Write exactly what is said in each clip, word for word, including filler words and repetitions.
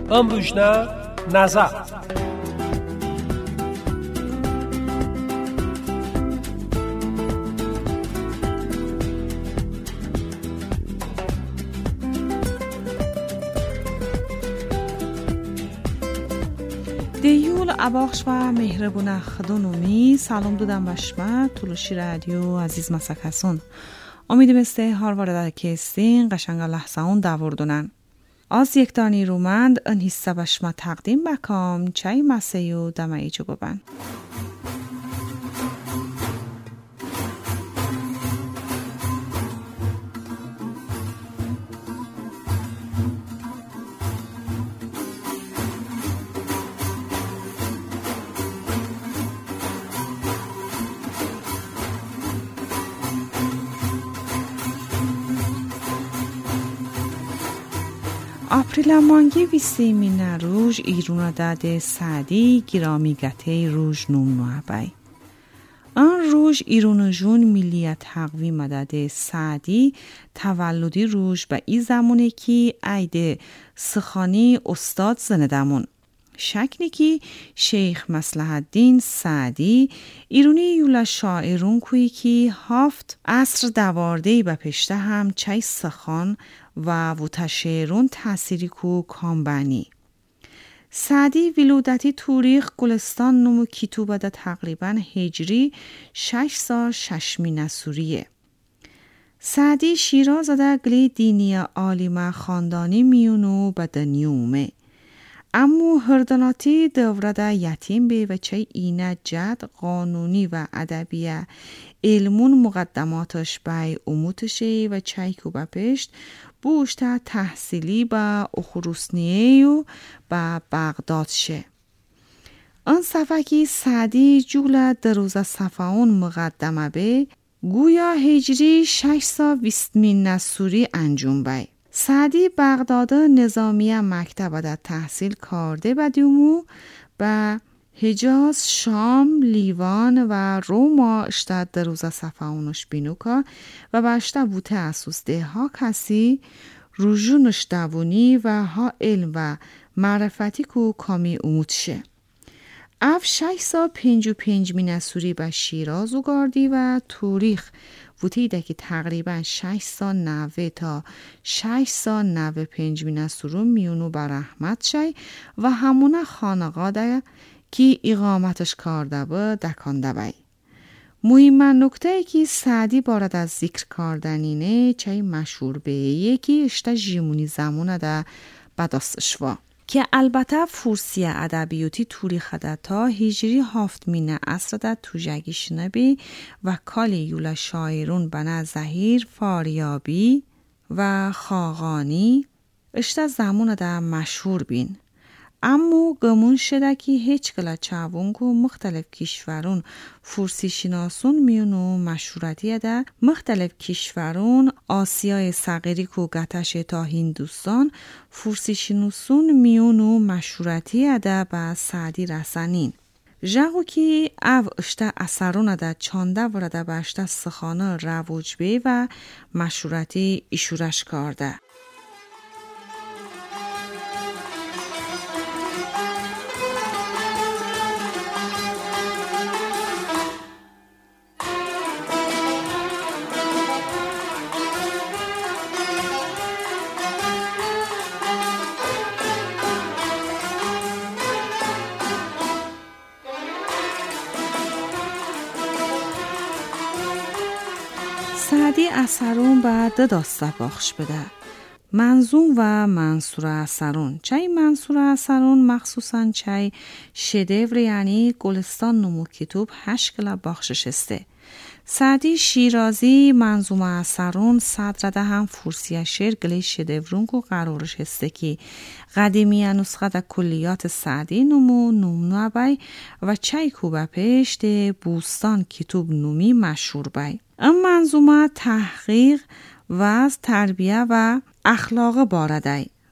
امروجنا نظر دیول اباخش و مهربونه خدونومی سلام دودم بشمه طولوشی رادیو عزیز مسکسون امیدم استه هار وارده کستین قشنگ لحظه اون دوردونن از یک دانی رومند ان حصه بشمه تقدیم بکام چای مسیو دمه ایجو ببن آپریل مانگی ویسی مینه روژ ایرونا داده سعدی گرامیگته روژ نوم نوابای. آن روژ ایرون جون ملیت حقوی مداده سعدی تولدی روژ با ای زمونه کی ایده سخانی استاد زندمون. شکنی کی شیخ مصلح الدین سعدی ایرونی یولا شاعرون کوی کی هفت عصر دواردهی با پشته هم چای سخان و وتشعرون تأثیری کو کامبانی. سعدی ولودتی توریخ گلستان نمو کتوبه ده تقریبا هجری شش سال ششمی نسوریه. سعدی شیراز ده گلی دینی عالم خاندانی میونو به دنیومه. اما هرداناتی دوره ده یتیم به و چه اینه جد قانونی و ادبیه علمون مقدماتش بای اموتشه و چه کوبه پشت بوشته تحصیلی با اخروسنیه و با بغداد شه. آن صفحه سعدی جوله در روز صفحون مقدمه به گویا هجری شش سا ویستمین نسوری انجام بای. سعدی بغداد نظامیه مکتب در تحصیل کرده بدیومو با حجاز، شام، لیوان و روما اشتاد در روز صفحونش بینوکا و باشته بوته اسوس ده ها کسی روژونش دوونی و ها علم و معرفتی کو کامی امود شه. اف شش سا پنج و پنج می نسوری با شیراز و گاردی و توریخ بوتی ده که تقریبا شش سا نوه تا شش سا نوه پنج می نسورون میونو بر رحمت شای و همونه خانقا ده که اقامتش کرده با دکانده بای. مهم نکته ای که سعدی بارد از ذکر کردنینه چای مشهور به یکی اشتا جیمونی زمونه ده بداستش وا. که البته فورسی ادبیاتی توری خده تا هجری هفت مینه اصر ده توجگی شنبی و کالی یولا شاعرون بنا زهیر فاریابی و خاقانی اشتا زمونه ده مشهور بین. اما گمون شده که هیچ کلا چاونگو مختلف کشورون فورسی شناسون میونو مشهورتی ده مختلف کشورون آسیای صغیری کو گتش تا هندوستان فورسی شناسون میونو مشهورتی ده با سعدی رسنین. جاگو که او اشته اثرون ده چانده ورده با اشته سخانه روج بی و مشهورتی ایشورش کرده. سعدی اثرون با دو داسته بخش بده. منظوم و منصور اثرون. چای منصور اثرون مخصوصاً چای شدور یعنی گلستان نمو کتوب هشت کلا بخشش استه. سعدی شیرازی منظوم اثرون صدرده هم فورسی شعر گلی شدورون کو قرارش هسته که قدیمی نسخه ده کلیات سعدی نمو نومنو بای و چای کوبه پشت بوستان کتوب نومی مشهور بای. این منظومه تحقیق و تربیه و اخلاق بارده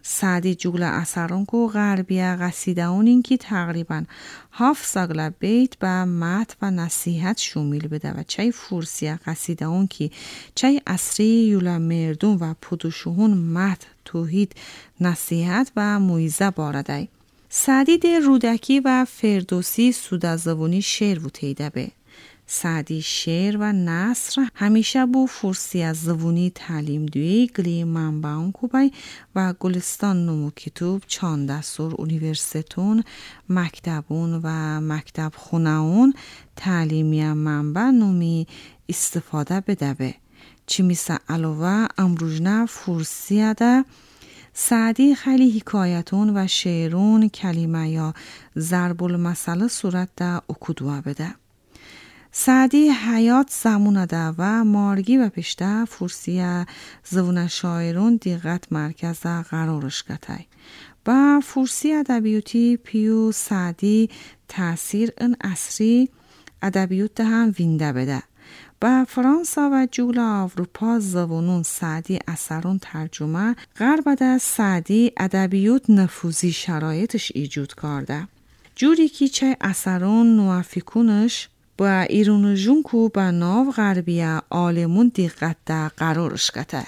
سعدی جوگل اثرون کو غربیه قصیده اونین که تقریبا هفت ساگل بیت با مت و نصیحت شومیل بده و چای فورسیه قصیده اون که چای اصری یولا مردون و پودوشوهون مت توحید نصیحت و مویزه بارده. سعدی ده رودکی و فردوسی سودازوونی شعر و تیده به. سعدی شعر و نثر همیشه بو فورسی از زبونی تعلیم دوی گلی منبعون کوبای و گلستان نمو کتوب چانده سور اونیورسیتون مکتبون و مکتب خونهون تعلیمی منبع نمی استفاده بده به. چی میسه علاوه امروجنه فورسی ده سعدی خیلی حکایتون و شعرون کلمه یا ضرب المثل صورت ده اکدوه بده. سعدی حیات زمونه ده و مارگی و پشته فورسی زبون شاعرون دیقت مرکز قرارش کتای. با فورسی ادبیاتی پیو سعدی تأثیر ان اصری ادبیات ده هم وینده بده. با فرانسا و جول اروپا زبونون سعدی اثرون ترجمه غرب ده سعدی ادبیات نفوذی شرایطش ایجود کرده. جوری که چه اثرون نوافیکونش با ایرون جون کو با ناو غربیه عالمون دیقت ده قرارش کته.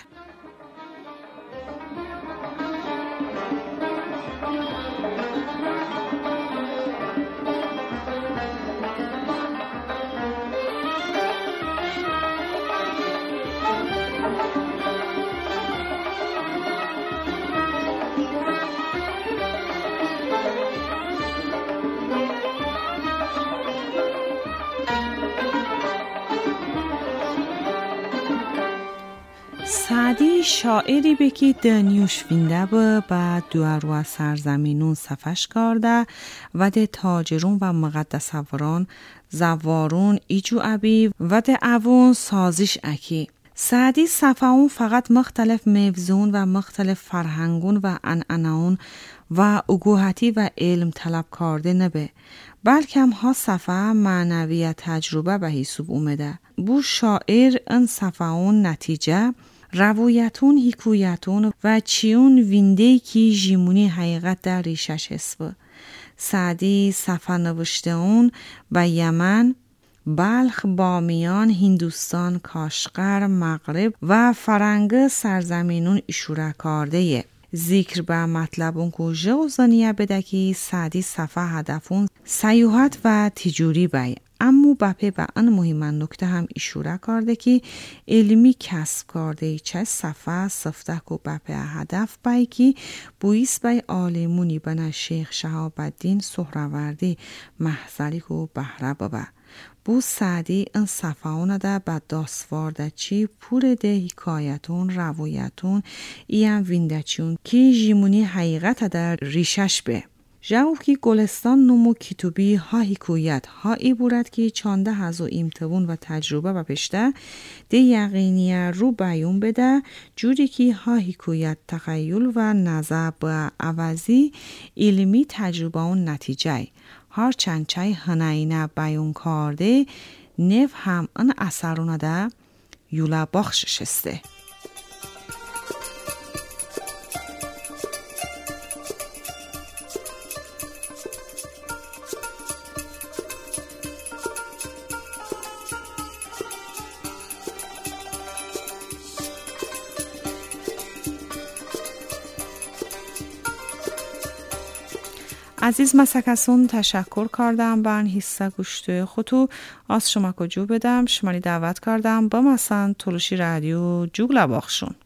سعدی شاعری بکی دنیوش وینده با با دوارو سرزمینون صفش کرده و ده تاجرون و مقدسوران زوارون ایجو ابی و ده اوون سازش اکی. سعدی صفاون فقط مختلف موزون و مختلف فرهنگون و انعناون و اگوهتی و علم طلب کرده نبه بلکه هم ها صفا معنوی تجربه به حساب اومده. بو شاعر ان صفاون نتیجه روایتون حکایتون و چیون وینده کی جیمونی حقیقت در ریشش حسب. سعدی صفحه نوشته اون به یمن، بلخ، بامیان، هندوستان، کاشغر، مغرب و فرنگ سرزمینون اشاره کرده. ذکر به مطلب اون که جوزانیه بده که سعدی صفحه هدفون سیاحت و تجاری بای. اما بپی به ان مهم نکته هم اشاره کرده که علمی کسب کرده چه صفحه صفتک و بپی هدف بای که بویس بای عالمونی بنا شیخ شهاب الدین سهروردی محضری و بهره بابا. بو سعدی ان صفحه ده به داسوارده چی پور ده حکایتون روایتون ایم وینده چون که جیمونی حقیقت در ریشش به. جاو کی گلستان نمو کتوبی ها حکایت ها عبارت که چانده هزو امتوون و تجربه و پشته ده یقینیه رو بیون بده جوری که ها حکایت تخیل و نظر به عوضی علمی تجربه و نتیجه هر چند چای هنینه بیون کرده نف هم ان اثرونه ده یولا بخشش استه. عزیز مسکسون تشکر کردم بان حصه گوشت خودتو از شما کجو بدم شمالی دعوت کردم با مثلا تلوشی رادیو جوگلا باخشون.